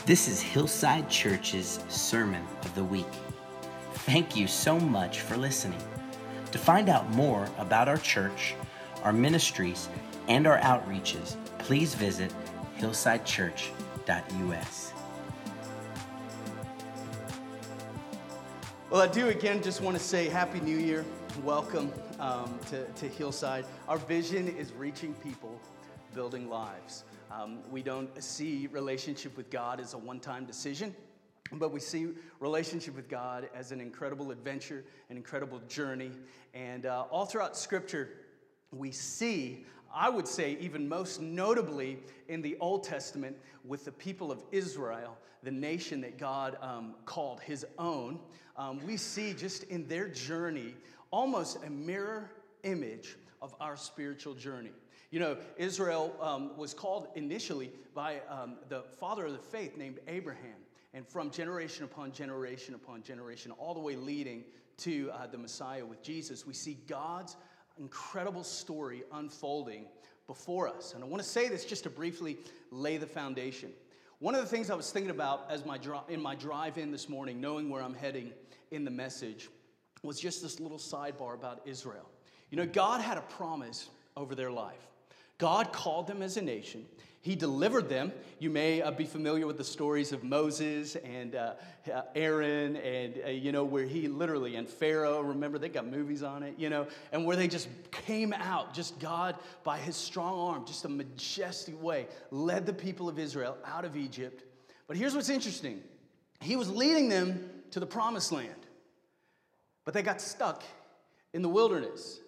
This is Hillside Church's Sermon of the Week. Thank you so much for listening. To find out more about our church, our ministries, and our outreaches, please visit hillsidechurch.us. Well, I do again just want to say Happy New Year. Welcome to Hillside. Our vision is reaching people, building lives. We don't see relationship with God as a one-time decision, but we see relationship with God as an incredible adventure, an incredible journey. And all throughout Scripture, we see, I would say even most notably in the Old Testament with the people of Israel, the nation that God called his own, we see just in their journey almost a mirror image of our spiritual journey. You know, Israel was called initially by the father of the faith named Abraham. And from generation upon generation upon generation, all the way leading to the Messiah with Jesus, we see God's incredible story unfolding before us. And I want to say this just to briefly lay the foundation. One of the things I was thinking about as in my drive in this morning, knowing where I'm heading in the message, was just this little sidebar about Israel. You know, God had a promise over their life. God called them as a nation. He delivered them. You may be familiar with the stories of Moses and Aaron and, where he literally, and Pharaoh, remember, they got movies on it, and where they just came out, just God, by his strong arm, just a majestic way, led the people of Israel out of Egypt. But here's what's interesting. He was leading them to the promised land, but they got stuck in the wilderness.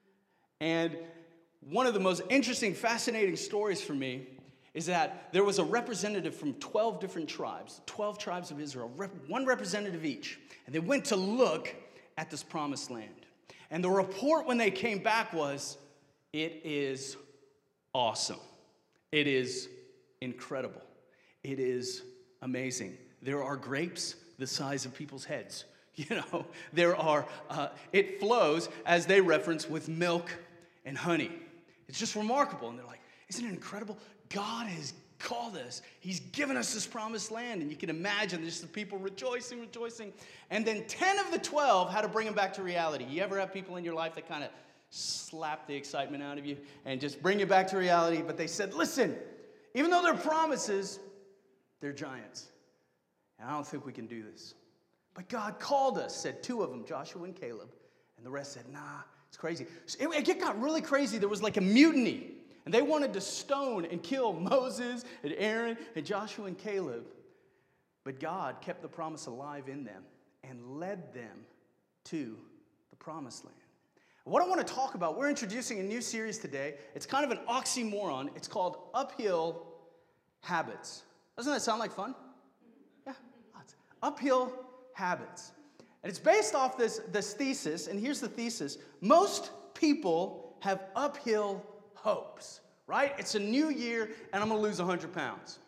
And one of the most interesting, fascinating stories for me is that there was a representative from 12 different tribes, 12 tribes of Israel, one representative each. And they went to look at this promised land. And the report when they came back was, it is awesome. It is incredible. It is amazing. There are grapes the size of people's heads. There are, it flows, as they reference, with milk and honey. It's just remarkable. And they're like, isn't it incredible? God has called us. He's given us this promised land. And you can imagine just the people rejoicing. And then 10 of the 12 had to bring them back to reality. You ever have people in your life that kind of slap the excitement out of you and just bring you back to reality? But they said, listen, even though they're promises, they're giants. And I don't think we can do this. But God called us, said 2 of them, Joshua and Caleb. And the rest said, nah. It's crazy. So it got really crazy. There was like a mutiny. And they wanted to stone and kill Moses and Aaron and Joshua and Caleb. But God kept the promise alive in them and led them to the promised land. What I want to talk about, we're introducing a new series today. It's kind of an oxymoron. It's called Uphill Habits. Doesn't that sound like fun? Yeah. Uphill Habits. And it's based off this thesis, and here's the thesis. Most people have uphill hopes, right? It's a new year, and I'm going to lose 100 pounds.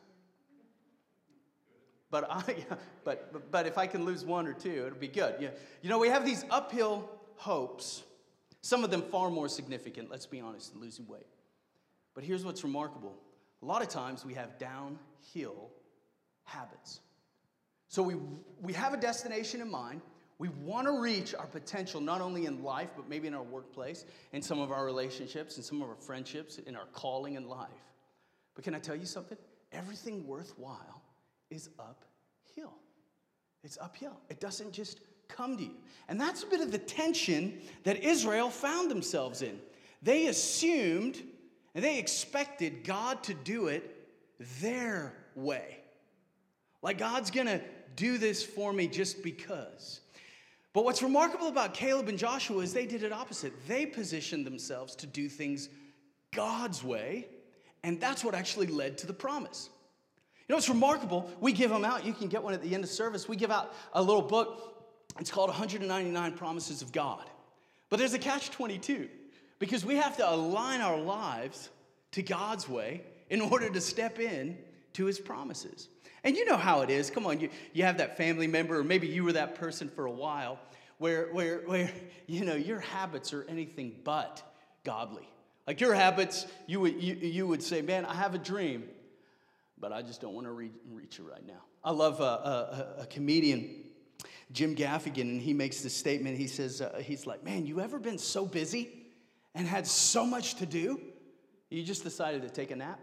But if I can lose 1 or 2, it'll be good. Yeah. We have these uphill hopes, some of them far more significant, let's be honest, than losing weight. But here's what's remarkable. A lot of times we have downhill habits. So we have a destination in mind. We want to reach our potential not only in life, but maybe in our workplace, in some of our relationships, in some of our friendships, in our calling in life. But can I tell you something? Everything worthwhile is uphill. It's uphill. It doesn't just come to you. And that's a bit of the tension that Israel found themselves in. They assumed and they expected God to do it their way. Like God's going to do this for me just because. But what's remarkable about Caleb and Joshua is they did it opposite. They positioned themselves to do things God's way, and that's what actually led to the promise. You know what's remarkable? We give them out. You can get one at the end of service. We give out a little book. It's called 199 Promises of God. But there's a catch-22 because we have to align our lives to God's way in order to step in to his promises. And you know how it is. Come on, you have that family member, or maybe you were that person for a while, where your habits are anything but godly. Like your habits, you would say, man, I have a dream, but I just don't want to reach it right now. I love a comedian, Jim Gaffigan, and he makes this statement. He says, he's like, man, you ever been so busy and had so much to do, you just decided to take a nap?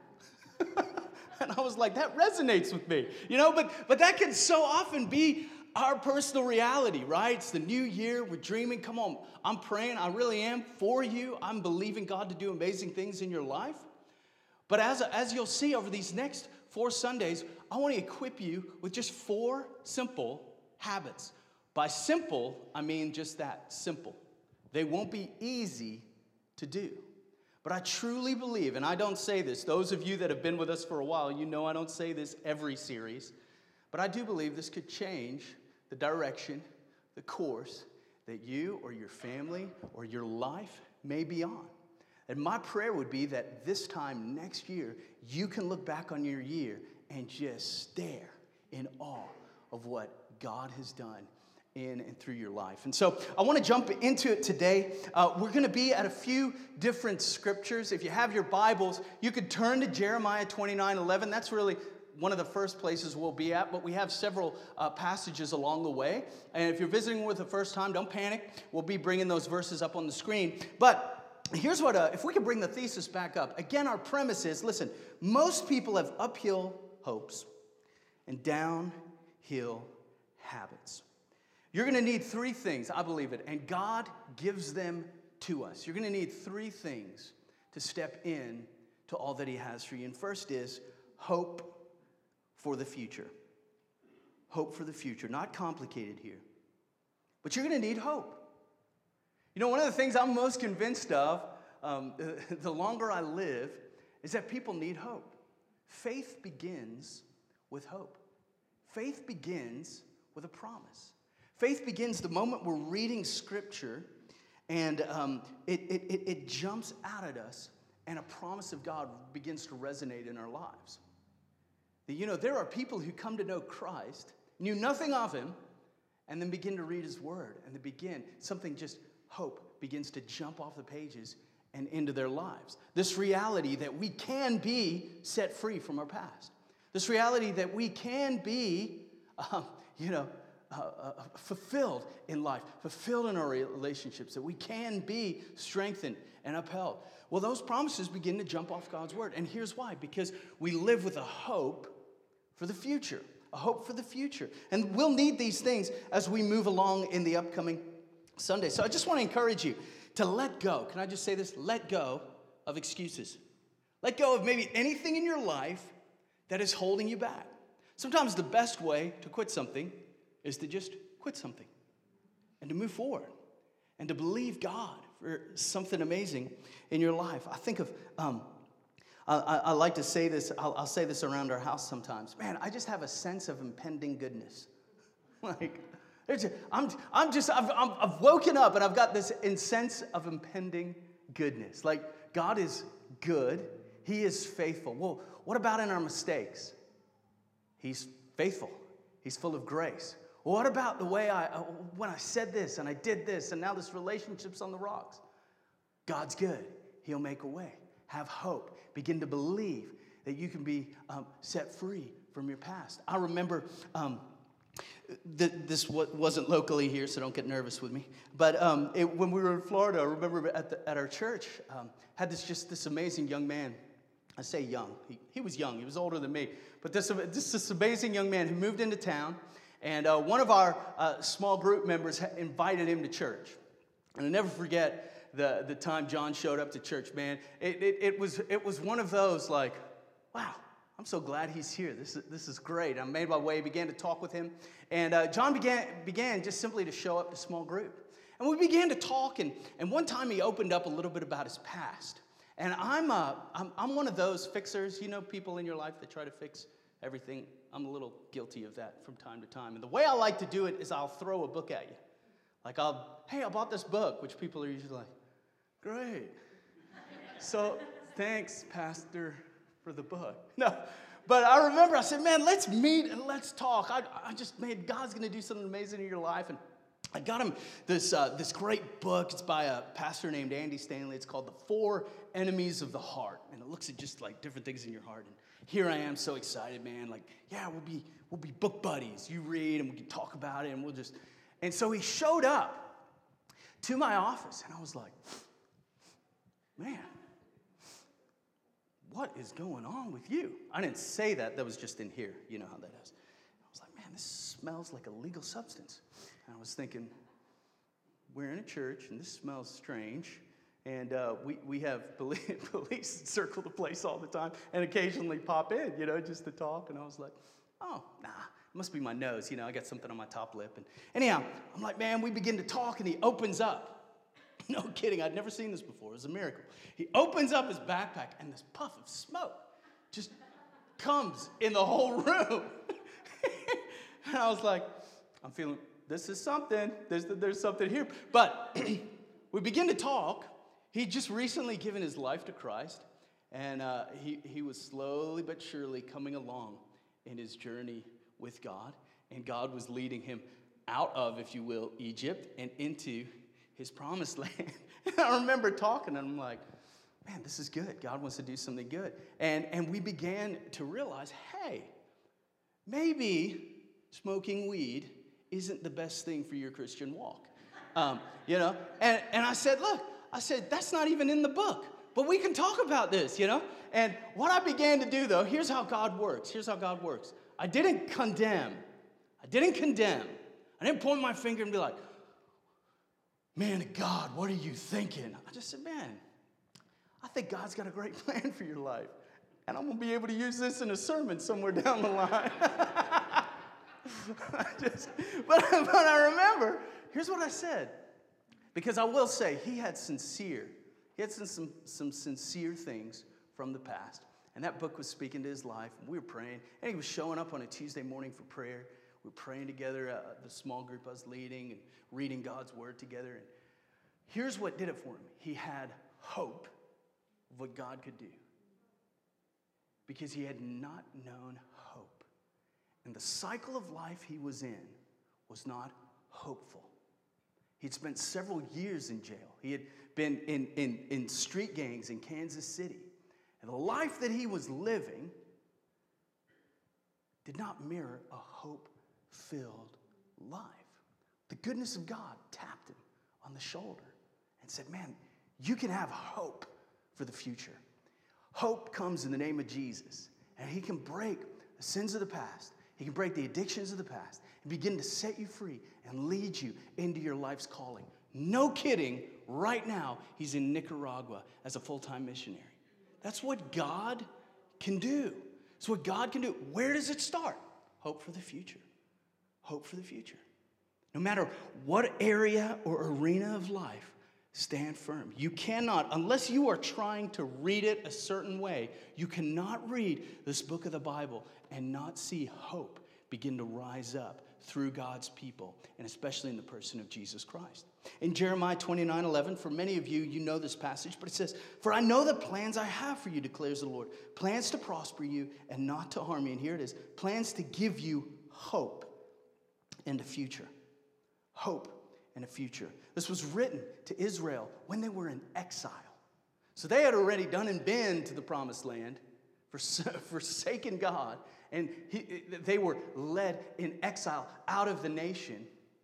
And I was like, that resonates with me, but that can so often be our personal reality, right? It's the new year, we're dreaming. Come on, I'm praying, I really am for you. I'm believing God to do amazing things in your life. But as you'll see over these next 4 Sundays, I want to equip you with just 4 simple habits. By simple, I mean just that, simple. They won't be easy to do. But I truly believe, and I don't say this, those of you that have been with us for a while, you know I don't say this every series, but I do believe this could change the direction, the course that you or your family or your life may be on. And my prayer would be that this time next year, you can look back on your year and just stare in awe of what God has done in and through your life. And so I want to jump into it today. We're going to be at a few different scriptures. If you have your Bibles, you could turn to Jeremiah 29:11. That's really one of the first places we'll be at, but we have several passages along the way. And if you're visiting with the first time, don't panic. We'll be bringing those verses up on the screen. But here's what, if we could bring the thesis back up. Again, our premise is, listen, most people have uphill hopes and downhill habits. You're going to need 3 things, I believe it, and God gives them to us. You're going to need 3 things to step in to all that He has for you. And first is hope for the future. Hope for the future. Not complicated here. But you're going to need hope. One of the things I'm most convinced of, the longer I live, is that people need hope. Faith begins with hope. Faith begins with a promise. Faith begins the moment we're reading Scripture and it jumps out at us and a promise of God begins to resonate in our lives. There are people who come to know Christ, knew nothing of Him, and then begin to read His Word. And hope begins to jump off the pages and into their lives. This reality that we can be set free from our past. This reality that we can be, fulfilled in life, fulfilled in our relationships, that we can be strengthened and upheld. Well, those promises begin to jump off God's Word. And here's why. Because we live with a hope for the future. A hope for the future. And we'll need these things as we move along in the upcoming Sunday. So I just want to encourage you to let go. Can I just say this? Let go of excuses. Let go of maybe anything in your life that is holding you back. Sometimes the best way to quit something is to just quit something and to move forward and to believe God for something amazing in your life. I think of, I like to say this, I'll say this around our house sometimes. Man, I just have a sense of impending goodness. I've woken up and I've got this sense of impending goodness. Like, God is good. He is faithful. Well, what about in our mistakes? He's faithful. He's full of grace. Well, what about the way when I said this and I did this and now this relationship's on the rocks? God's good. He'll make a way. Have hope. Begin to believe that you can be set free from your past. I remember, this wasn't locally here, so don't get nervous with me. But when we were in Florida, I remember at our church, had this amazing young man. I say young. He was young. He was older than me. But this amazing young man who moved into town, and one of our small group members invited him to church. And I'll never forget the time John showed up to church, man. It was one of those like, wow, I'm so glad he's here. This is great. I made my way, began to talk with him. And John began just simply to show up to small group. And we began to talk, and one time he opened up a little bit about his past. And I'm one of those fixers, people in your life that try to fix everything. I'm a little guilty of that from time to time. And the way I like to do it is I'll throw a book at you. Like I bought this book, which people are usually like, great. So thanks, Pastor, for the book. No, but I remember I said, man, let's meet and let's talk. I just, man, God's going to do something amazing in your life. I got him this great book. It's by a pastor named Andy Stanley. It's called The 4 Enemies of the Heart. And it looks at just like different things in your heart. And here I am, so excited, man. Like, yeah, we'll be book buddies. You read and we can talk about it, and we'll just. And so he showed up to my office, and I was like, man, what is going on with you? I didn't say that. That was just in here. You know how that is. I was like, man, this smells like a legal substance. And I was thinking, we're in a church, and this smells strange. And we have police circle the place all the time and occasionally pop in, just to talk. And I was like, oh, nah, it must be my nose. I got something on my top lip. And anyhow, I'm like, man, we begin to talk, and he opens up. No kidding, I'd never seen this before. It was a miracle. He opens up his backpack, and this puff of smoke just comes in the whole room. And I was like, I'm feeling, this is something. There's something here. But we begin to talk. He'd just recently given his life to Christ, and he was slowly but surely coming along in his journey with God, and God was leading him out of, if you will, Egypt and into his promised land. And I remember talking, and I'm like, man, this is good. God wants to do something good. And we began to realize, hey, maybe smoking weed isn't the best thing for your Christian walk. And I said, look, that's not even in the book, but we can talk about this, And what I began to do, though, here's how God works. I didn't condemn. I didn't point my finger and be like, man, God, what are you thinking? I just said, man, I think God's got a great plan for your life, and I'm going to be able to use this in a sermon somewhere down the line. But I remember, here's what I said. Because I will say, he had some sincere things from the past. And that book was speaking to his life. And we were praying. And he was showing up on a Tuesday morning for prayer. We were praying together, the small group I was leading, and reading God's word together. And here's what did it for him. He had hope of what God could do. Because he had not known hope. And the cycle of life he was in was not hopeful. He'd spent several years in jail. He had been in street gangs in Kansas City. And the life that he was living did not mirror a hope-filled life. The goodness of God tapped him on the shoulder and said, man, you can have hope for the future. Hope comes in the name of Jesus. And he can break the sins of the past. He can break the addictions of the past and begin to set you free and lead you into your life's calling. No kidding, right now, he's in Nicaragua as a full-time missionary. That's what God can do. It's what God can do. Where does it start? Hope for the future. Hope for the future. No matter what area or arena of life, stand firm. You cannot, unless you are trying to read it a certain way, you cannot read this book of the Bible and not see hope begin to rise up through God's people, and especially in the person of Jesus Christ. In Jeremiah 29:11, for many of you, you know this passage, but it says, for I know the plans I have for you, declares the Lord, plans to prosper you and not to harm you. And here it is, plans to give you hope and a future. Hope and a future. This was written to Israel when they were in exile. So they had already done and been to the promised land, forsaken God, and they were led in exile out of the nation.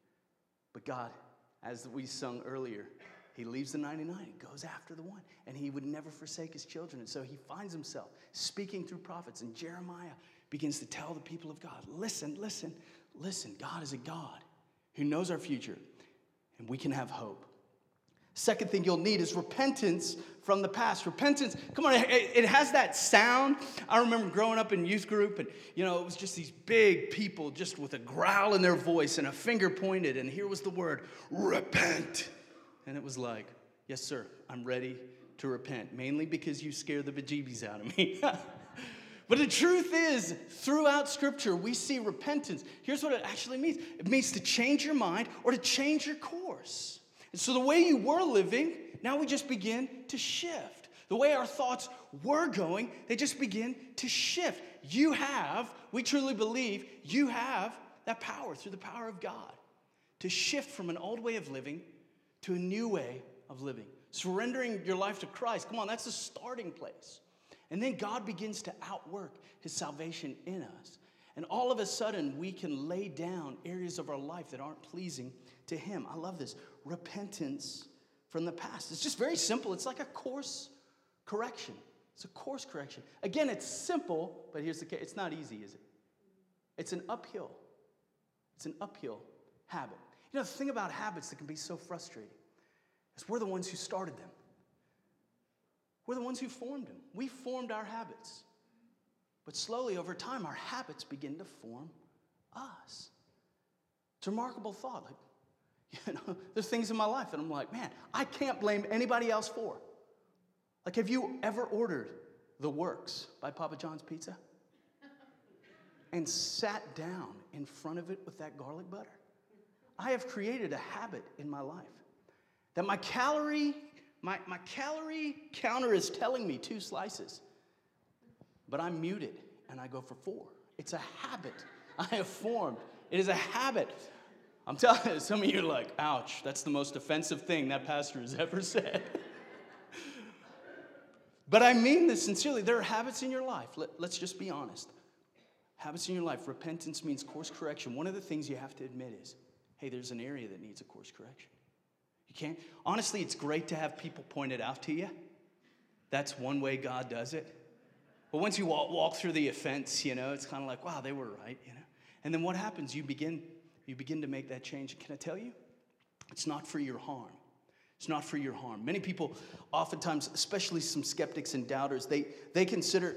But God, as we sung earlier, he leaves the 99 and goes after the one. And he would never forsake his children. And so he finds himself speaking through prophets. And Jeremiah begins to tell the people of God, listen. God is a God who knows our future. And we can have hope. Second thing you'll need is repentance from the past. Repentance, come on, it has that sound. I remember growing up in youth group, and it was just these big people just with a growl in their voice and a finger pointed, and here was the word, repent. And it was like, yes, sir, I'm ready to repent, mainly because you scare the bejeebies out of me. But the truth is, throughout Scripture, we see repentance. Here's what it actually means. It means to change your mind or to change your course. And so the way you were living, now we just begin to shift. The way our thoughts were going, they just begin to shift. We truly believe, you have that power through the power of God to shift from an old way of living to a new way of living. Surrendering your life to Christ, come on, that's the starting place. And then God begins to outwork his salvation in us. And all of a sudden, we can lay down areas of our life that aren't pleasing to him. I love this. Repentance from the past. It's just very simple. It's like a course correction. It's a course correction. Again, it's simple, but here's the case. It's not easy, is it? It's an uphill. It's an uphill habit. You know, the thing about habits that can be so frustrating is we're the ones who started them. We're the ones who formed them. We formed our habits. But slowly over time, our habits begin to form us. It's a remarkable thought. There's things in my life that I'm like, man, I can't blame anybody else for. Like, have you ever ordered The Works by Papa John's Pizza? And sat down in front of it with that garlic butter? I have created a habit in my life that my calorie counter is telling me 2 slices. But I'm muted, and I go for 4. It's a habit I have formed. It is a habit. I'm telling you, some of you are like, ouch, that's the most offensive thing that pastor has ever said. But I mean this sincerely. There are habits in your life. Let's just be honest. Habits in your life. Repentance means course correction. One of the things you have to admit is, hey, there's an area that needs a course correction. You can't. Honestly, it's great to have people point it out to you. That's one way God does it. But once you walk through the offense, it's kind of like, wow, they were right, And then what happens? You begin to make that change. Can I tell you? It's not for your harm. It's not for your harm. Many people, oftentimes, especially some skeptics and doubters, they consider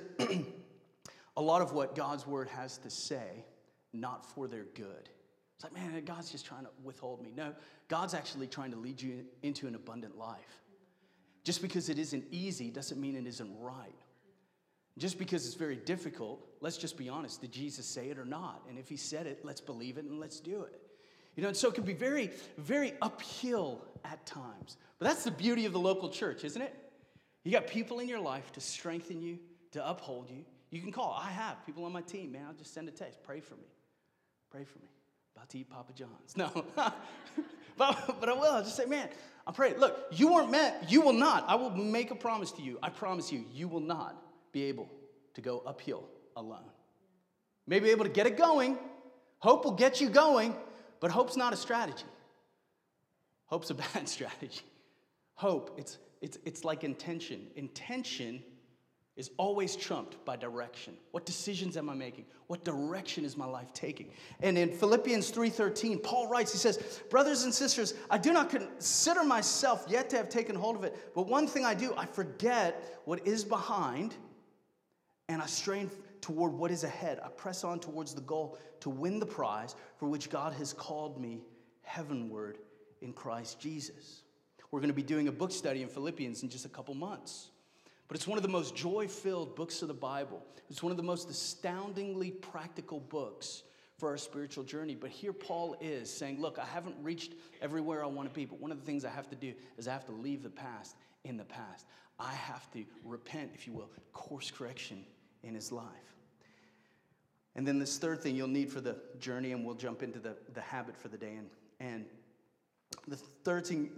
a lot of what God's word has to say not for their good. It's like, man, God's just trying to withhold me. No, God's actually trying to lead you into an abundant life. Just because it isn't easy doesn't mean it isn't right. Just because it's very difficult, let's just be honest, did Jesus say it or not? And if he said it, let's believe it and let's do it. And so it can be very, very uphill at times. But that's the beauty of the local church, isn't it? You got people in your life to strengthen you, to uphold you. You can call. I have people on my team, man. I'll just send a text. Pray for me. Pray for me. About to eat Papa John's. No. but I will. I'll just say, man, I'm praying. Look, you weren't meant. You will not. I will make a promise to you. I promise you, you will not be able to go uphill alone. Maybe able to get it going. Hope will get you going, but hope's not a strategy. Hope's a bad strategy. Hope, it's like intention. Intention is always trumped by direction. What decisions am I making? What direction is my life taking? And in Philippians 3:13, Paul writes, he says, brothers and sisters, I do not consider myself yet to have taken hold of it, but one thing I do, I forget what is behind, and I strain toward what is ahead. I press on towards the goal to win the prize for which God has called me heavenward in Christ Jesus. We're going to be doing a book study in Philippians in just a couple months. But it's one of the most joy-filled books of the Bible. It's one of the most astoundingly practical books for our spiritual journey. But here Paul is saying, look, I haven't reached everywhere I want to be, but one of the things I have to do is I have to leave the past in the past. I have to repent, if you will, course correction in his life. And then this third thing you'll need for the journey, and we'll jump into the habit for the day. And the third thing,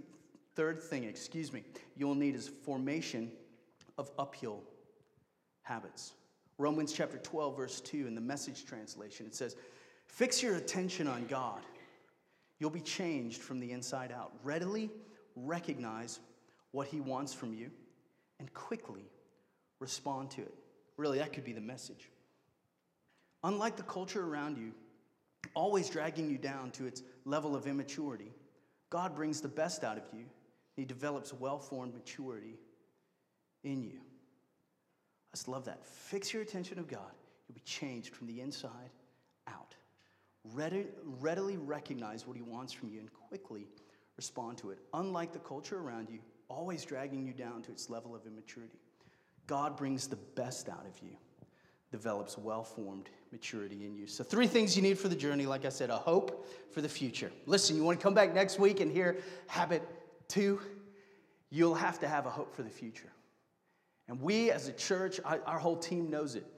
you'll need is formation of uphill habits. Romans chapter 12, verse 2 in the Message translation, it says, fix your attention on God. You'll be changed from the inside out. Readily recognize what he wants from you and quickly respond to it. Really, that could be the message. Unlike the culture around you, always dragging you down to its level of immaturity, God brings the best out of you. He develops well-formed maturity in you. I just love that. Fix your attention of God. You'll be changed from the inside out. Readily recognize what he wants from you and quickly respond to it. Unlike the culture around you, always dragging you down to its level of immaturity, God brings the best out of you, develops well-formed maturity in you. So 3 things you need for the journey. Like I said, a hope for the future. Listen, you want to come back next week and hear habit 2? You'll have to have a hope for the future. And we as a church, our whole team knows it.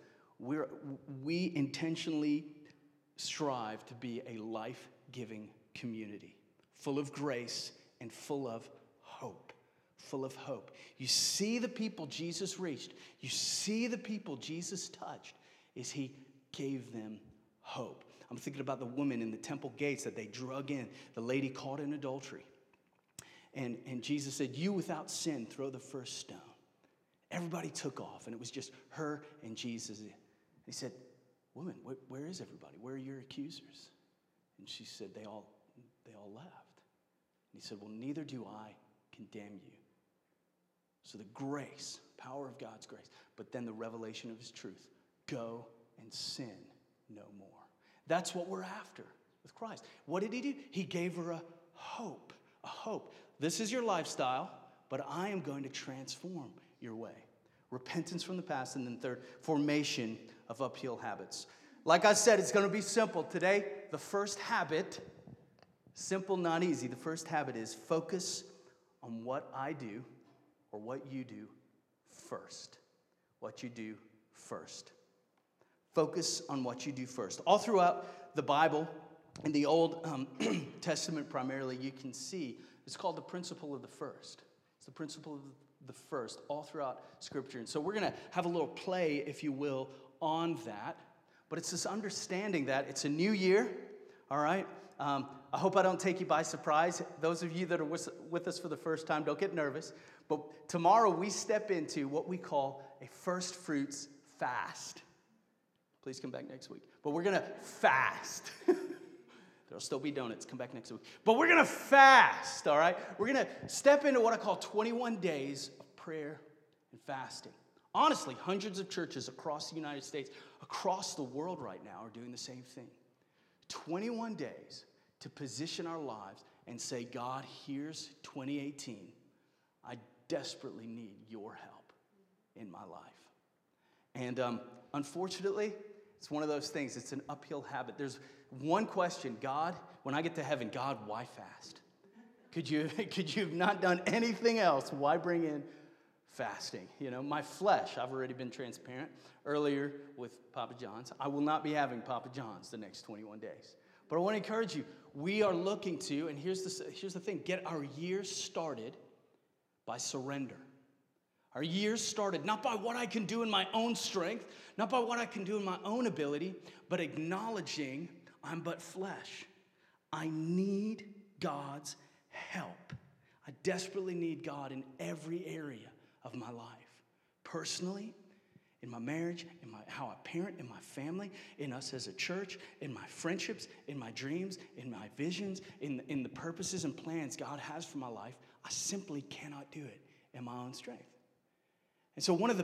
We intentionally strive to be a life-giving community. full of grace, and full of hope. Full of hope. You see the people Jesus reached. You see the people Jesus touched. Is he gave them hope. I'm thinking about the woman in the temple gates that they drug in. The lady caught in adultery. And Jesus said, you without sin, throw the first stone. Everybody took off, and it was just her and Jesus. He said, woman, where is everybody? Where are your accusers? And she said, they all left. And he said, well, neither do I condemn you. So the grace, power of God's grace, but then the revelation of his truth. Go and sin no more. That's what we're after with Christ. What did he do? He gave her a hope. A hope. This is your lifestyle, but I am going to transform your way. Repentance from the past, and then third, formation of uphill habits. Like I said, it's going to be simple. Today, the first habit, simple, not easy. The first habit is focus on what I do or what you do first. What you do first. Focus on what you do first. All throughout the Bible, in the Old Testament primarily, you can see it's called the principle of the first. It's the principle of the first all throughout Scripture. And so we're going to have a little play, if you will, on that. But it's this understanding that it's a new year, all right? I hope I don't take you by surprise. Those of you that are with us for the first time, don't get nervous. But tomorrow we step into what we call a first fruits fast. Please come back next week. But we're going to fast. There'll still be donuts. Come back next week. But we're going to fast, all right? We're going to step into what I call 21 days of prayer and fasting. Honestly, hundreds of churches across the United States, across the world right now are doing the same thing. 21 days to position our lives and say, God, here's 2018. I desperately need your help in my life. And unfortunately, it's one of those things. It's an uphill habit. There's one question. God, when I get to heaven, God, why fast? Could you have not done anything else? Why bring in fasting? You know, my flesh, I've already been transparent earlier with Papa John's. I will not be having Papa John's the next 21 days. But I want to encourage you. We are looking to, and here's the thing, get our year started by surrender. Our years started not by what I can do in my own strength, not by what I can do in my own ability, but acknowledging I'm but flesh. I need God's help. I desperately need God in every area of my life. Personally, in my marriage, in how I parent, in my family, in us as a church, in my friendships, in my dreams, in my visions, in the purposes and plans God has for my life. I simply cannot do it in my own strength. And so one of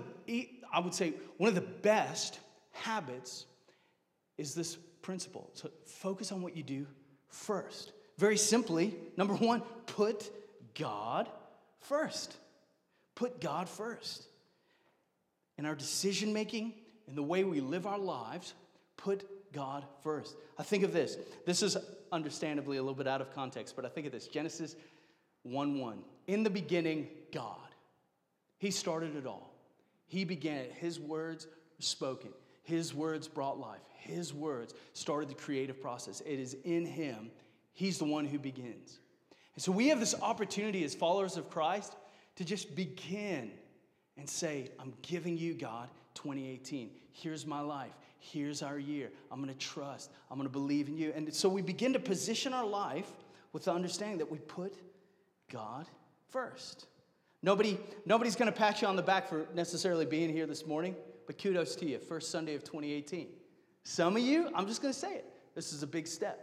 the best habits is this principle. So focus on what you do first. Very simply, number one, put God first. Put God first. In our decision making, in the way we live our lives, put God first. I think of this. This is understandably a little bit out of context, but I think of this. Genesis 1:1. In the beginning, God. He started it all. He began it. His words were spoken. His words brought life. His words started the creative process. It is in him. He's the one who begins. And so we have this opportunity as followers of Christ to just begin and say, I'm giving you, God, 2018. Here's my life. Here's our year. I'm going to trust. I'm going to believe in you. And so we begin to position our life with the understanding that we put God first. Nobody's going to pat you on the back for necessarily being here this morning, but kudos to you. First Sunday of 2018. Some of you, I'm just going to say it. This is a big step.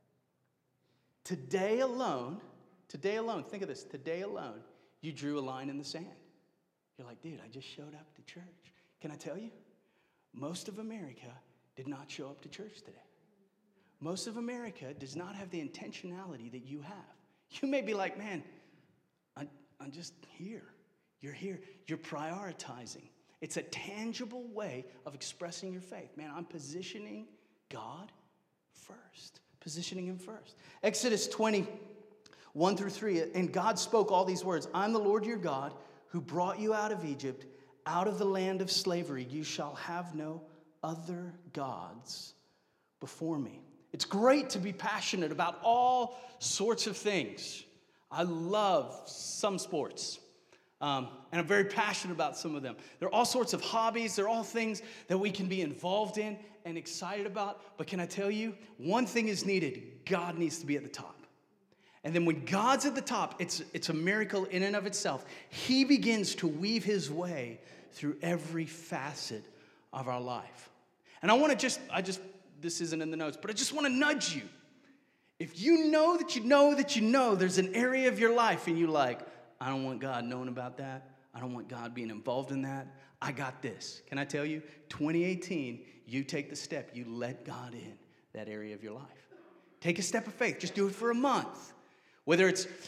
Today alone, think of this. Today alone, you drew a line in the sand. You're like, dude, I just showed up to church. Can I tell you? Most of America did not show up to church today. Most of America does not have the intentionality that you have. You may be like, man, I'm just here. You're here. You're prioritizing. It's a tangible way of expressing your faith. Man, I'm positioning God first. Positioning him first. Exodus 20:1-3. And God spoke all these words. I'm the Lord your God who brought you out of Egypt, out of the land of slavery. You shall have no other gods before me. It's great to be passionate about all sorts of things. I love some sports, and I'm very passionate about some of them. There are all sorts of hobbies. There are all things that we can be involved in and excited about. But can I tell you, one thing is needed. God needs to be at the top. And then when God's at the top, it's a miracle in and of itself. He begins to weave his way through every facet of our life. And I want to this isn't in the notes, but I just want to nudge you. If you know that you know that you know there's an area of your life and you're like, I don't want God knowing about that. I don't want God being involved in that. I got this. Can I tell you, 2018, you take the step. You let God in that area of your life. Take a step of faith. Just do it for a month. Whether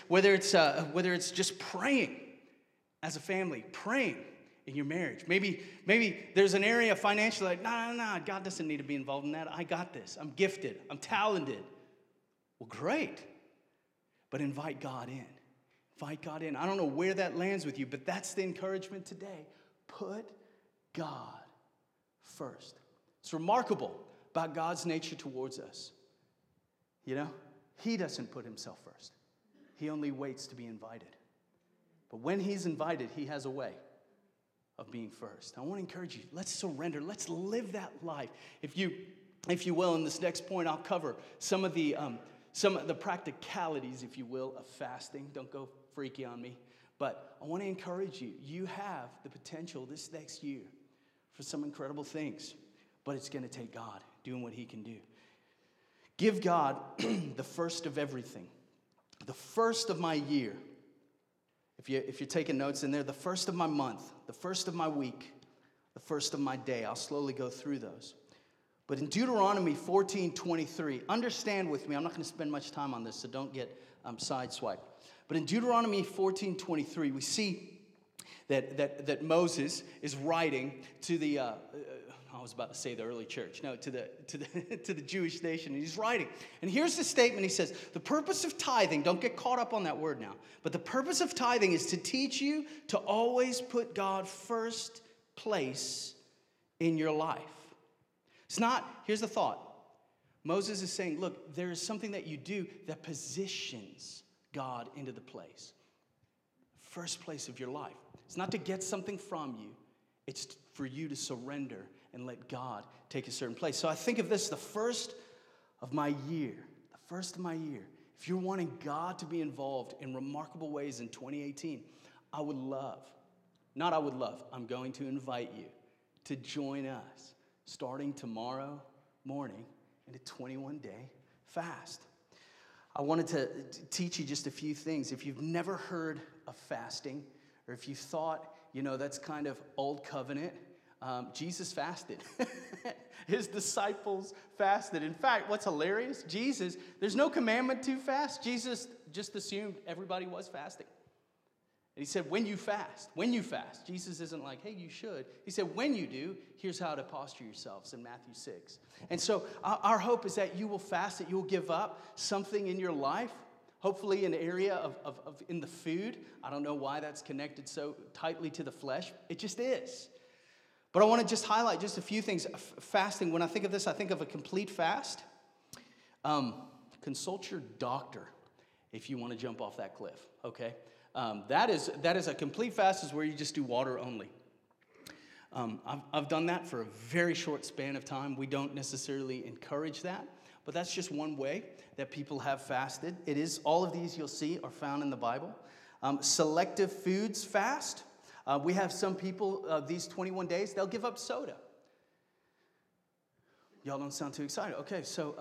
it's just praying as a family, praying in your marriage. Maybe there's an area financially like, no, God doesn't need to be involved in that. I got this. I'm gifted. I'm talented. Well, great. But invite God in. Invite God in. I don't know where that lands with you, but that's the encouragement today. Put God first. It's remarkable about God's nature towards us. You know, he doesn't put himself first. He only waits to be invited. But when he's invited, he has a way of being first. I want to encourage you, let's surrender. Let's live that life. If you will, in this next point, I'll cover some of the practicalities, if you will, of fasting. Don't go freaky on me. But I want to encourage you. You have the potential this next year for some incredible things. But it's going to take God doing what he can do. Give God the first of everything. The first of my year. If you're taking notes in there, the first of my month, the first of my week, the first of my day. I'll slowly go through those. But in Deuteronomy 14:23, understand with me, I'm not going to spend much time on this, so don't get sideswiped. But in Deuteronomy 14:23, we see that Moses is writing to the I was about to say the early church. No, to the Jewish nation. And he's writing. And here's the statement. He says, the purpose of tithing, don't get caught up on that word now, but the purpose of tithing is to teach you to always put God first place in your life. It's not, here's the thought. Moses is saying, look, there is something that you do that positions God into the place. First place of your life. It's not to get something from you. It's for you to surrender and let God take a certain place. So I think of this, the first of my year. The first of my year. If you're wanting God to be involved in remarkable ways in 2018, I'm going to invite you to join us starting tomorrow morning in a 21-day fast. I wanted to teach you just a few things. If you've never heard of fasting, or if you thought, that's kind of old covenant, Jesus fasted. His disciples fasted. In fact, what's hilarious, there's no commandment to fast. Jesus just assumed everybody was fasting. And he said, when you fast. Jesus isn't like, hey, you should. He said, when you do, here's how to posture yourselves in Matthew 6. And so our hope is that you will fast, that you will give up something in your life, hopefully an area of in the food. I don't know why that's connected so tightly to the flesh. It just is. But I want to just highlight just a few things. Fasting, when I think of this, I think of a complete fast. Consult your doctor if you want to jump off that cliff, okay? That is a complete fast is where you just do water only. I've done that for a very short span of time. We don't necessarily encourage that, but that's just one way that people have fasted. It is, all of these you'll see are found in the Bible. Selective foods fast. We have some people, these 21 days, they'll give up soda. Y'all don't sound too excited. Okay, so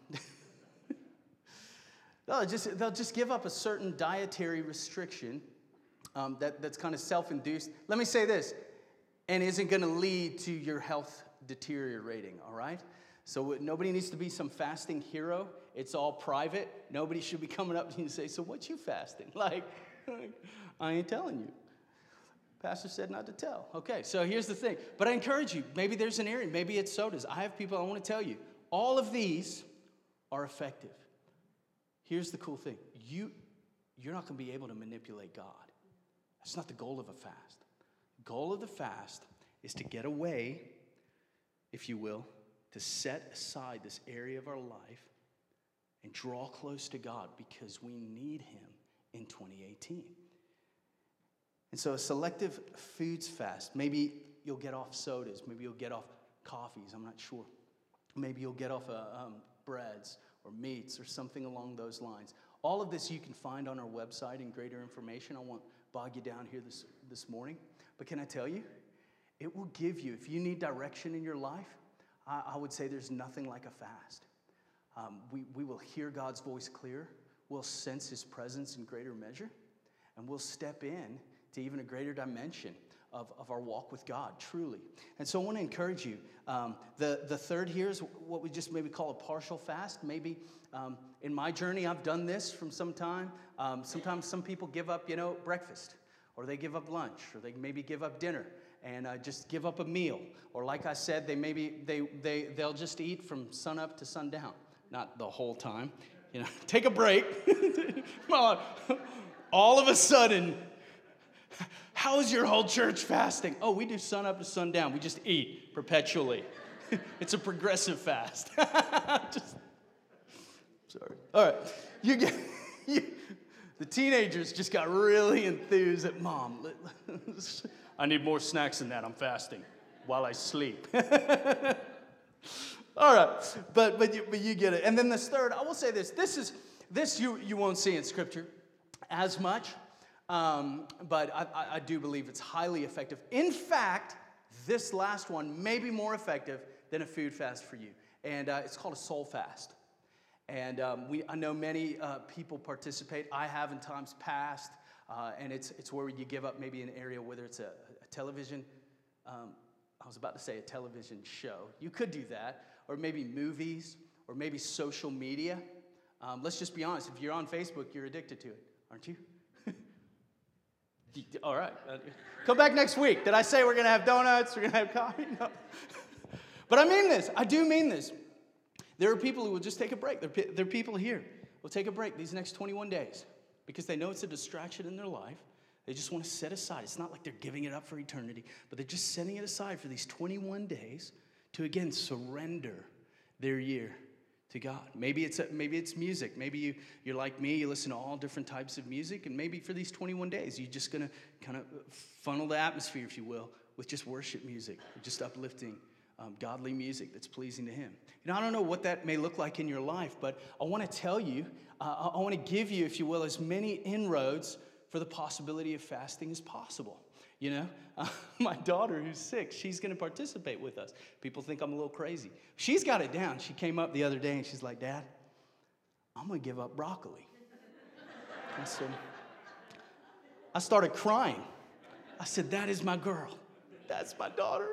they'll just give up a certain dietary restriction that's kind of self-induced. Let me say this, and isn't going to lead to your health deteriorating, all right? So nobody needs to be some fasting hero. It's all private. Nobody should be coming up to you and say, so what you fasting? Like, I ain't telling you. Pastor said not to tell. Okay, so here's the thing. But I encourage you, maybe there's an area, maybe it's sodas. I have people, I want to tell you, all of these are effective. Here's the cool thing. You're not going to be able to manipulate God. That's not the goal of a fast. The goal of the fast is to get away, if you will, to set aside this area of our life and draw close to God because we need him in 2018. And so a selective foods fast. Maybe you'll get off sodas. Maybe you'll get off coffees. I'm not sure. Maybe you'll get off breads or meats or something along those lines. All of this you can find on our website in greater information. I won't bog you down here this morning. But can I tell you, it will give you, if you need direction in your life, I would say there's nothing like a fast. We will hear God's voice clear. We'll sense his presence in greater measure. And we'll step in to even a greater dimension of our walk with God, truly. And so I want to encourage you. The third here is what we just maybe call a partial fast. Maybe in my journey, I've done this from some time. Sometimes some people give up, breakfast, or they give up lunch, or they maybe give up dinner, and just give up a meal. Or like I said, they'll just eat from sun up to sundown. Not the whole time. Take a break. Come on. All of a sudden, how is your whole church fasting? Oh, we do sun up to sundown. We just eat perpetually. It's a progressive fast. Sorry. All right. The teenagers just got really enthused at Mom. I need more snacks than that. I'm fasting while I sleep. All right. But you get it. And then this third, I will say this. This you won't see in Scripture as much. But I do believe it's highly effective. In fact, this last one may be more effective than a food fast for you. And it's called a soul fast. And I know many people participate. I have in times past. And it's where you give up maybe an area, whether it's a television. I was about to say a television show. You could do that. Or maybe movies. Or maybe social media. Let's just be honest. If you're on Facebook, you're addicted to it, aren't you? All right. Come back next week. Did I say we're going to have donuts? We're going to have coffee? No. But I mean this. I do mean this. There are people who will just take a break. There are people here who will take a break these next 21 days because they know it's a distraction in their life. They just want to set aside. It's not like they're giving it up for eternity, but they're just setting it aside for these 21 days to, again, surrender their year to God. Maybe it's music. Maybe you're like me, you listen to all different types of music, and maybe for these 21 days, you're just going to kind of funnel the atmosphere, if you will, with just worship music, just uplifting, godly music that's pleasing to him. I don't know what that may look like in your life, but I want to tell you, I want to give you, if you will, as many inroads for the possibility of fasting as possible. My daughter who's 6, she's going to participate with us. People think I'm a little crazy. She's got it down. She came up the other day and she's like, Dad, I'm going to give up broccoli. And so I started crying. I said, that is my girl. That's my daughter.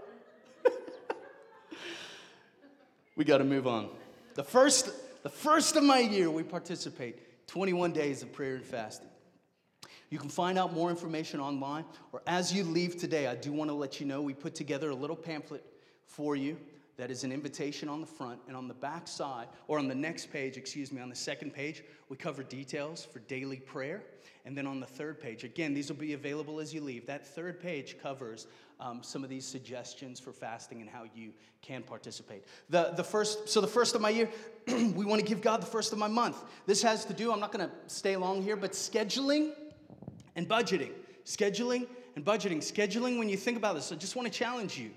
We got to move on. The first of my year, we participate 21 days of prayer and fasting. You can find out more information online, or as you leave today, I do want to let you know we put together a little pamphlet for you that is an invitation on the front, and on the back side, or on the next page, on the second page, we cover details for daily prayer, and then on the third page, again, these will be available as you leave. That third page covers some of these suggestions for fasting and how you can participate. The first of my year, we want to give God the first of my month. This has to do, I'm not going to stay long here, but scheduling and budgeting. Scheduling, when you think about this, I just want to challenge you.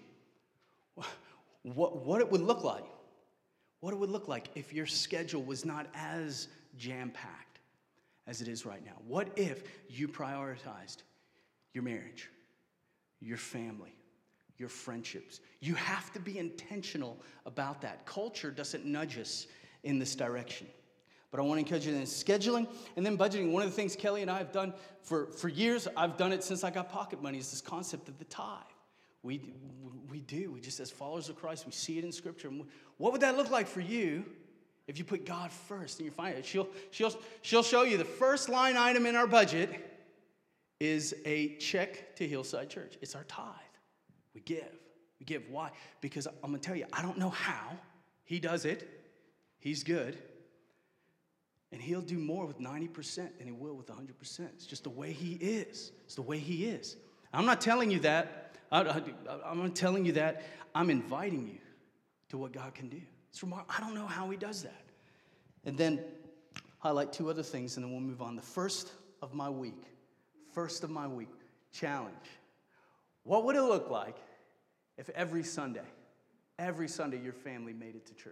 What it would look like. What it would look like if your schedule was not as jam-packed as it is right now. What if you prioritized your marriage, your family, your friendships? You have to be intentional about that. Culture doesn't nudge us in this direction. But I want to encourage you in scheduling and then budgeting. One of the things Kelly and I have done for years, I've done it since I got pocket money, is this concept of the tithe. We do. We just, as followers of Christ, we see it in Scripture. What would that look like for you if you put God first in your finances? She'll show you the first line item in our budget is a check to Hillside Church. It's our tithe. We give. We give. Why? Because I'm going to tell you, I don't know how he does it. He's good. And he'll do more with 90% than he will with 100%. It's just the way he is. It's the way he is. I'm not telling you that. I'm not telling you that. I'm inviting you to what God can do. It's remarkable. I don't know how he does that. And then highlight two other things, and then we'll move on. The first of my week challenge. What would it look like if every Sunday your family made it to church?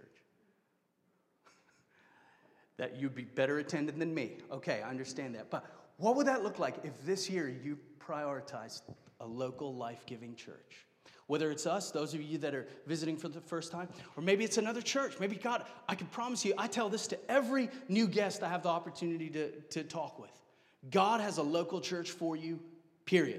That you'd be better attended than me. Okay, I understand that. But what would that look like if this year you prioritized a local life-giving church? Whether it's us, those of you that are visiting for the first time, or maybe it's another church. Maybe God, I can promise you, I tell this to every new guest I have the opportunity to talk with. God has a local church for you, period.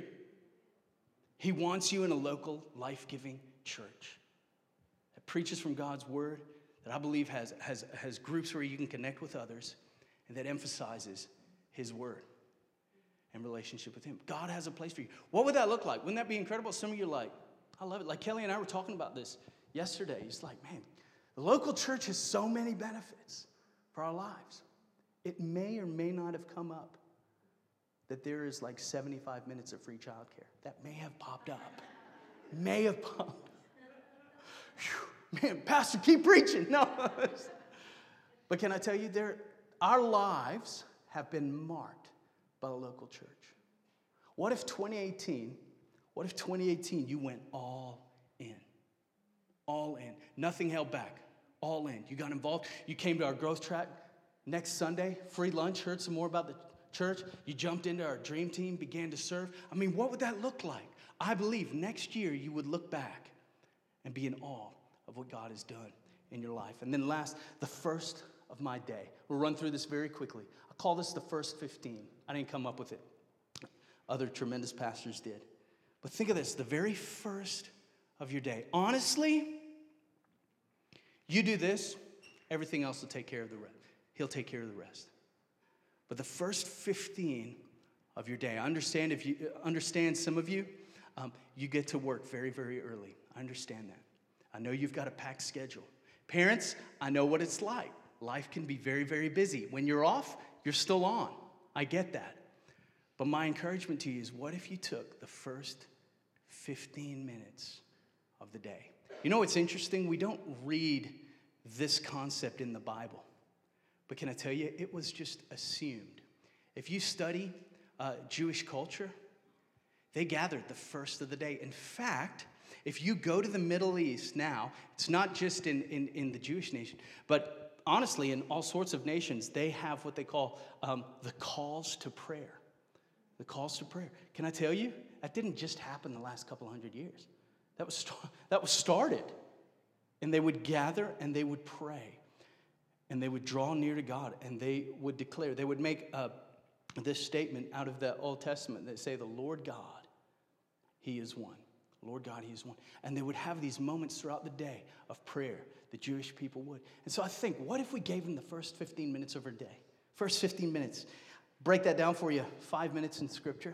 He wants you in a local, life-giving church that preaches from God's word, that I believe has groups where you can connect with others, and that emphasizes his word and relationship with him. God has a place for you. What would that look like? Wouldn't that be incredible? Some of you are like, I love it. Like Kelly and I were talking about this yesterday. It's like, man, the local church has so many benefits for our lives. It may or may not have come up that there is like 75 minutes of free childcare. That may have popped up. May have popped. Whew, man, Pastor, keep preaching. No. But can I tell you, our lives have been marked by the local church. What if 2018 you went all in? All in. Nothing held back. All in. You got involved. You came to our growth track next Sunday, free lunch, heard some more about the church. You jumped into our dream team, began to serve. I mean, what would that look like? I believe next year you would look back and be in awe of what God has done in your life. And then last, the first of my day. We'll run through this very quickly. I call this the first 15. I didn't come up with it. Other tremendous pastors did. But think of this, the very first of your day. Honestly, you do this, everything else will take care of the rest. He'll take care of the rest. But the first 15 of your day, I understand some of you, you get to work very, very early. I understand that. I know you've got a packed schedule. Parents, I know what it's like. Life can be very, very busy. When you're off, you're still on. I get that. But my encouragement to you is, what if you took the first 15 minutes of the day? You know what's interesting? We don't read this concept in the Bible. But can I tell you, it was just assumed. If you study Jewish culture, they gathered the first of the day. In fact, if you go to the Middle East now, it's not just in the Jewish nation, but honestly, in all sorts of nations, they have what they call the calls to prayer. The calls to prayer. Can I tell you, that didn't just happen the last couple hundred years. That was started. And they would gather and they would pray. And they would draw near to God, and they would declare, they would make this statement out of the Old Testament. They say, the Lord God, he is one. Lord God, he is one. And they would have these moments throughout the day of prayer. The Jewish people would. And so I think, what if we gave them the first 15 minutes of our day? First 15 minutes. Break that down for you. 5 minutes in Scripture.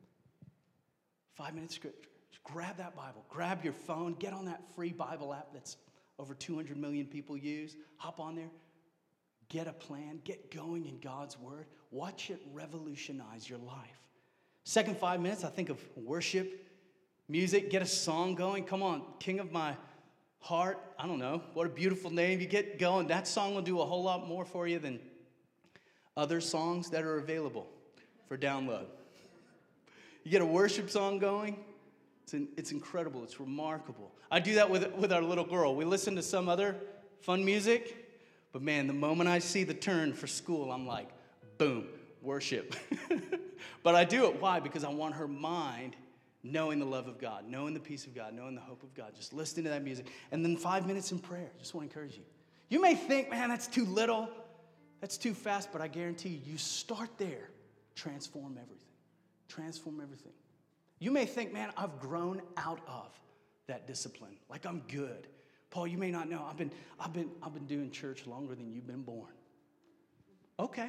5 minutes Scripture. Just grab that Bible. Grab your phone. Get on that free Bible app that's over 200 million people use. Hop on there. Get a plan. Get going in God's Word. Watch it revolutionize your life. Second 5 minutes, I think of worship, music. Get a song going. Come on, King of My Heart. I don't know. What a beautiful name. You get going. That song will do a whole lot more for you than other songs that are available for download. You get a worship song going. It's incredible. It's remarkable. I do that with our little girl. We listen to some other fun music. But man, the moment I see the turn for school, I'm like, boom, worship. But I do it. Why? Because I want her mind knowing the love of God, knowing the peace of God, knowing the hope of God, just listening to that music. And then 5 minutes in prayer. Just want to encourage you. You may think, man, that's too little. That's too fast. But I guarantee you start there. Transform everything. Transform everything. You may think, man, I've grown out of that discipline. Like I'm good. Paul, you may not know, I've been doing church longer than you've been born. Okay.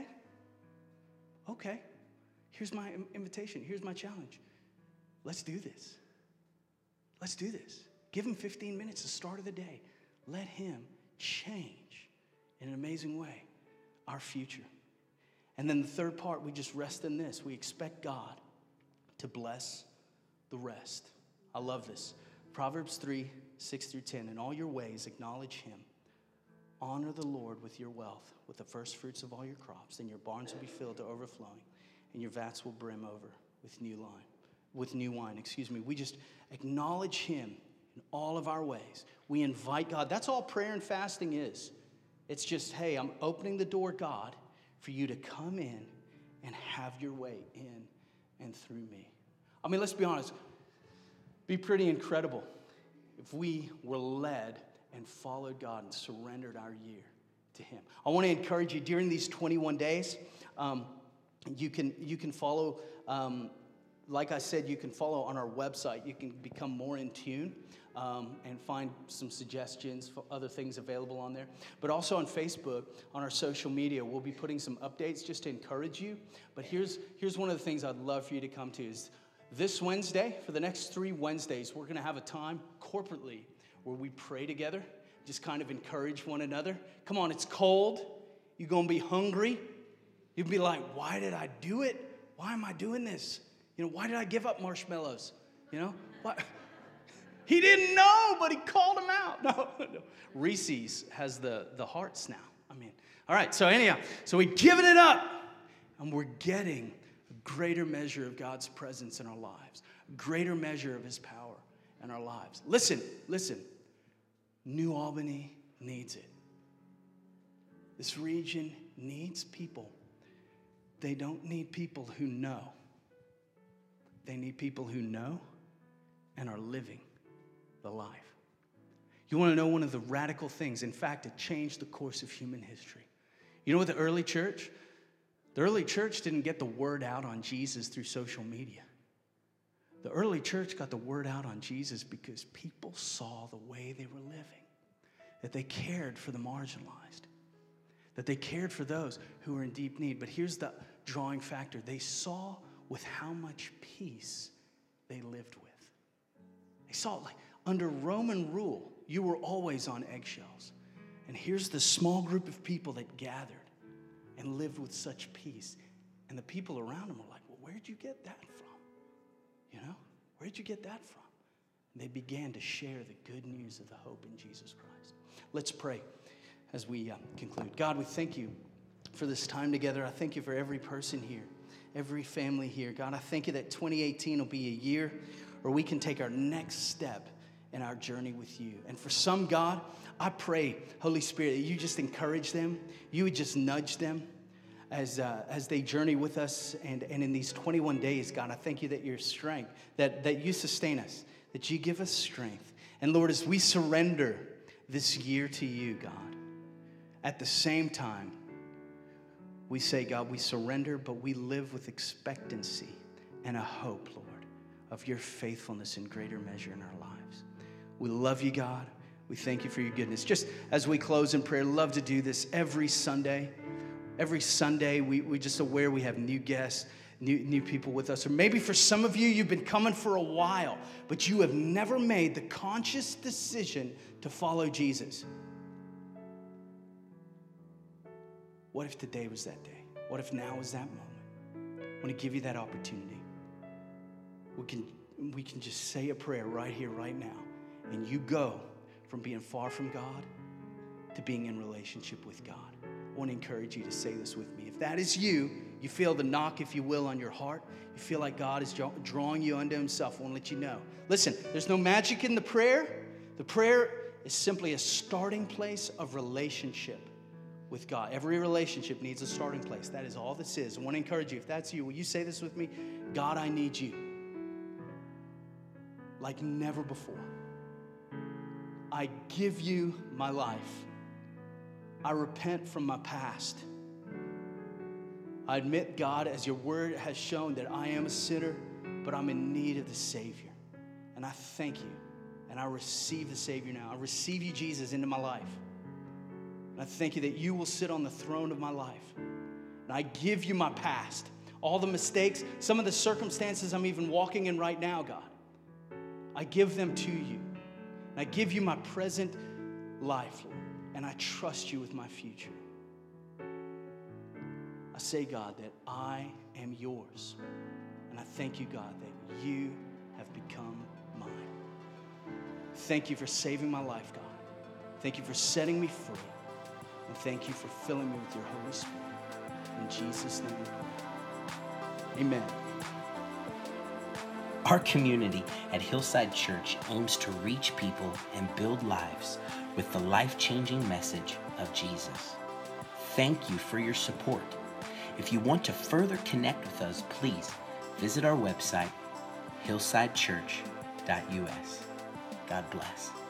Here's my invitation. Here's my challenge. Let's do this. Let's do this. Give him 15 minutes, the start of the day. Let him change in an amazing way our future. And then the third part, we just rest in this. We expect God to bless the rest. I love this. Proverbs 3, 6 through 10. In all your ways, acknowledge him. Honor the Lord with your wealth, with the first fruits of all your crops. Then your barns will be filled to overflowing, and your vats will brim over with new wine. We just acknowledge him in all of our ways. We invite God. That's all prayer and fasting is. It's just, hey, I'm opening the door, God, for you to come in and have your way in and through me. I mean, let's be honest. Be pretty incredible if we were led and followed God and surrendered our year to him. I want to encourage you during these 21 days, you can follow, like I said, you can follow on our website. You can become more in tune and find some suggestions for other things available on there. But also on Facebook, on our social media, we'll be putting some updates just to encourage you. But here's one of the things I'd love for you to come to is this Wednesday, for the next 3 Wednesdays, we're going to have a time corporately where we pray together, just kind of encourage one another. Come on, it's cold. You're going to be hungry. You'll be like, why did I do it? Why am I doing this? Why did I give up marshmallows? What? He didn't know, but he called him out. No. Reese's has the hearts now. All right, so anyhow, so we're giving it up, and we're getting a greater measure of God's presence in our lives, a greater measure of his power in our lives. Listen. New Albany needs it. This region needs people. They don't need people who know. They need people who know and are living the life. You want to know one of the radical things? In fact, it changed the course of human history. You know what the early church didn't get the word out on Jesus through social media. The early church got the word out on Jesus because people saw the way they were living, that they cared for the marginalized, that they cared for those who were in deep need. But here's the drawing factor. They saw with how much peace they lived with. They saw it like under Roman rule, you were always on eggshells. And here's the small group of people that gathered and lived with such peace. And the people around them were like, well, where'd you get that from? Where'd you get that from? And they began to share the good news of the hope in Jesus Christ. Let's pray as we conclude. God, we thank you for this time together. I thank you for every person here, every family here. God, I thank you that 2018 will be a year where we can take our next step in our journey with you. And for some, God, I pray, Holy Spirit, that you just encourage them. You would just nudge them as they journey with us. And in these 21 days, God, I thank you that your strength, that you sustain us, that you give us strength. And Lord, as we surrender this year to you, God, at the same time, we say, God, we surrender, but we live with expectancy and a hope, Lord, of your faithfulness in greater measure in our lives. We love you, God. We thank you for your goodness. Just as we close in prayer, love to do this every Sunday. Every Sunday, we just aware we have new guests, new people with us. Or maybe for some of you, you've been coming for a while, but you have never made the conscious decision to follow Jesus. What if today was that day? What if now is that moment? I want to give you that opportunity. We can just say a prayer right here, right now, and you go from being far from God to being in relationship with God. I want to encourage you to say this with me. If that is you, you feel the knock, if you will, on your heart. You feel like God is drawing you unto himself. I want to let you know. Listen, there's no magic in the prayer. The prayer is simply a starting place of relationship with God. Every relationship needs a starting place. That is all this is. I want to encourage you. If that's you, will you say this with me? God, I need you like never before. I give you my life. I repent from my past. I admit, God, as your word has shown, that I am a sinner, but I'm in need of the Savior. And I thank you. And I receive the Savior now. I receive you, Jesus, into my life. And I thank you that you will sit on the throne of my life. And I give you my past, all the mistakes, some of the circumstances I'm even walking in right now, God. I give them to you. And I give you my present life, Lord. And I trust you with my future. I say, God, that I am yours. And I thank you, God, that you have become mine. Thank you for saving my life, God. Thank you for setting me free. And thank you for filling me with your Holy Spirit. In Jesus' name we pray. Amen. Our community at Hillside Church aims to reach people and build lives with the life-changing message of Jesus. Thank you for your support. If you want to further connect with us, please visit our website, hillsidechurch.us. God bless.